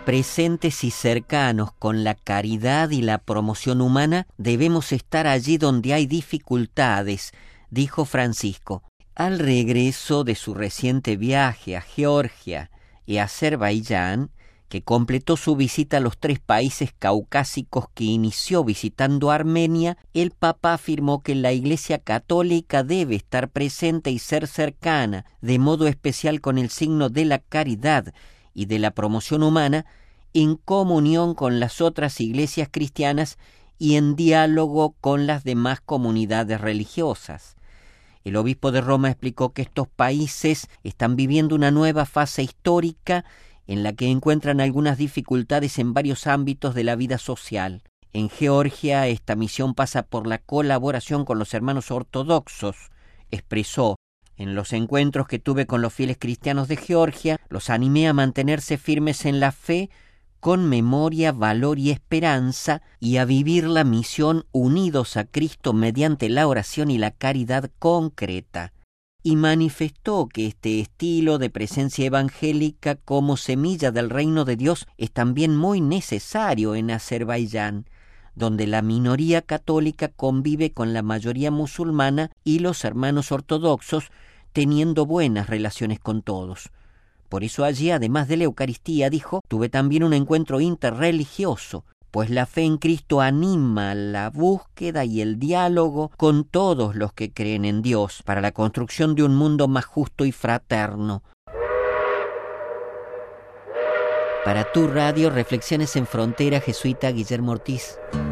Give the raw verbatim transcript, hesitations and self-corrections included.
Presentes y cercanos con la caridad y la promoción humana, debemos estar allí donde hay dificultades, dijo Francisco. Al regreso de su reciente viaje a Georgia y Azerbaiyán, que completó su visita a los tres países caucásicos que inició visitando Armenia, el Papa afirmó que la Iglesia Católica debe estar presente y ser cercana, de modo especial con el signo de la caridad y de la promoción humana, en comunión con las otras iglesias cristianas y en diálogo con las demás comunidades religiosas. El obispo de Roma explicó que estos países están viviendo una nueva fase histórica en la que encuentran algunas dificultades en varios ámbitos de la vida social. En Georgia, esta misión pasa por la colaboración con los hermanos ortodoxos. Expresó: en los encuentros que tuve con los fieles cristianos de Georgia, los animé a mantenerse firmes en la fe, con memoria, valor y esperanza, y a vivir la misión unidos a Cristo mediante la oración y la caridad concreta. Y manifestó que este estilo de presencia evangélica como semilla del reino de Dios es también muy necesario en Azerbaiyán, donde la minoría católica convive con la mayoría musulmana y los hermanos ortodoxos, teniendo buenas relaciones con todos. Por eso allí, además de la Eucaristía, dijo, tuve también un encuentro interreligioso, pues la fe en Cristo anima la búsqueda y el diálogo con todos los que creen en Dios para la construcción de un mundo más justo y fraterno. Para Tu Radio, Reflexiones en Frontera, jesuita Guillermo Ortiz.